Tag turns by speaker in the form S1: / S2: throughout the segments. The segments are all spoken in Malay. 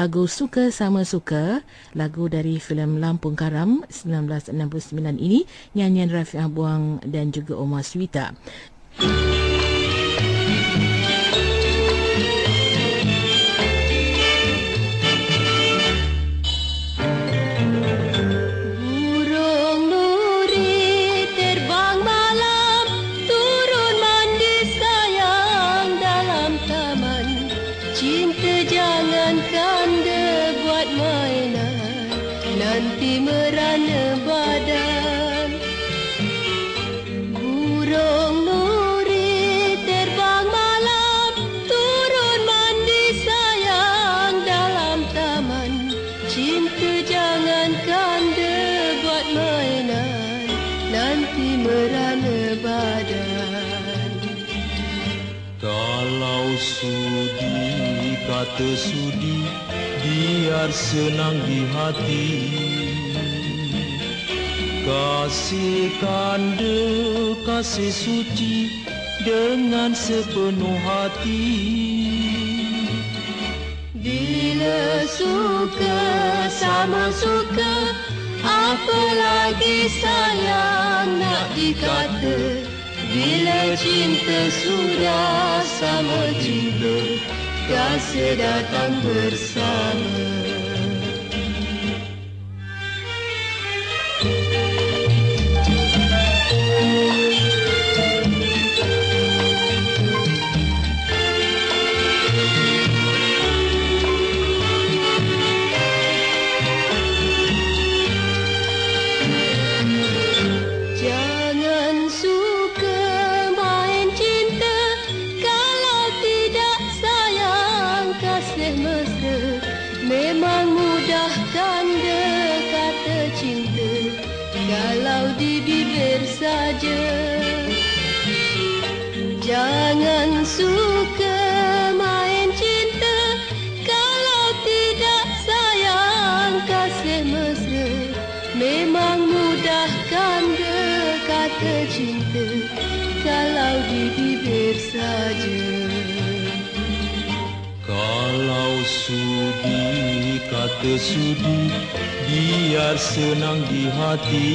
S1: Lagu Suka Sama Suka, lagu dari filem Lampung Karam 1969 ini, nyanyian Rafiq Buang dan juga Omar Swita.
S2: Nanti merana badan, burung nuri terbang malam, turun mandi sayang dalam taman. Cinta jangankan buat mainan, nanti merana badan.
S3: Kalau sudi, kata sudi, biar senang di hati. Kasih kanda, kasih suci dengan sepenuh hati.
S2: Bila suka sama suka, apalagi sayang nak dikata. Bila cinta sudah sama cinta, kasih datang bersama. Memang mudah tanda kata cinta kalau di bibir saja. Jangan suka main cinta kalau tidak sayang kasih mesra. Memang mudah tanda kata cinta kalau di bibir saja.
S3: Kalau sudi, kata sudi, biar senang di hati.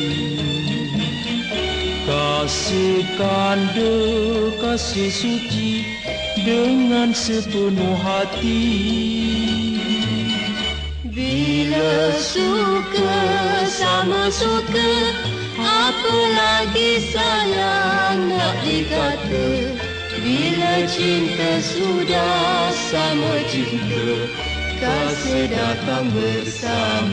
S3: Kasih kanda, kasih suci dengan sepenuh hati.
S2: Bila suka sama suka, apalagi sayang nak dikata. Bila cinta sudah sama cinta, kasih datang bersama.